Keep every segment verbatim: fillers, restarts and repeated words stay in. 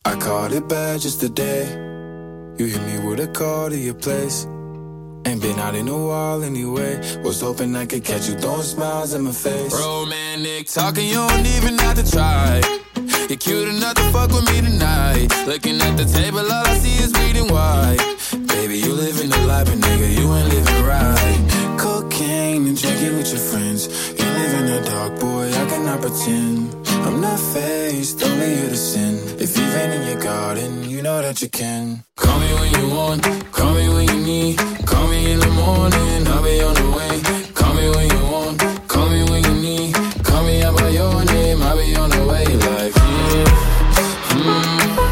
I caught it bad just today. You hit me with a call to your place. Ain't been out in a while anyway. Was hoping I could catch you throwing smiles in my face. Romantic talking, you don't even have to try. You're cute enough to fuck with me tonight. Looking at the table, all I see is bleeding white. Baby, you living the life, but nigga, you ain't living right. Cocaine and drinking with your friends. You live in the dark, boy, I cannot pretend. I'm not faced, only you to sin. If you've been in your garden, you know that you can. Call me when you want, call me when you need. Call me in the morning, I'll be on the way. Call me when you want, call me when you need. Call me out by your name, I'll be on the way. Like, mm, mm,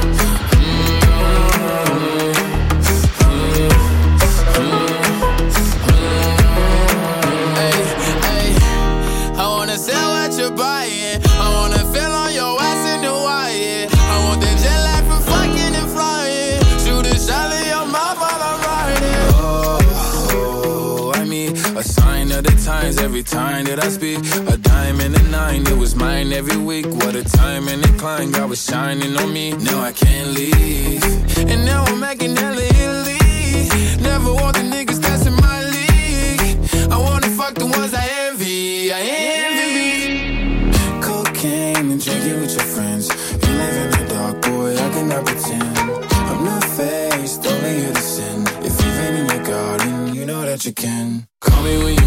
mm, hey, hey, I wanna sell what you're buying. I wanna feel on your ass in the wire. I want that jet lag from fucking and flying. Shoot a shot in your mouth while I'm riding. Oh, I mean, a sign of the times every time that I speak. A dime and a nine, it was mine every week. What a time and a climb, God was shining on me. Now I can't leave, And now I'm making hella Italy. Never want the niggas that's in my league. I wanna fuck the ones I envy. I envy. cocaine and drinking with your friends. You live in the dark, boy, I cannot pretend. I'm not faced, only you to sin. If you've been in your garden, you know that you can. Call me when you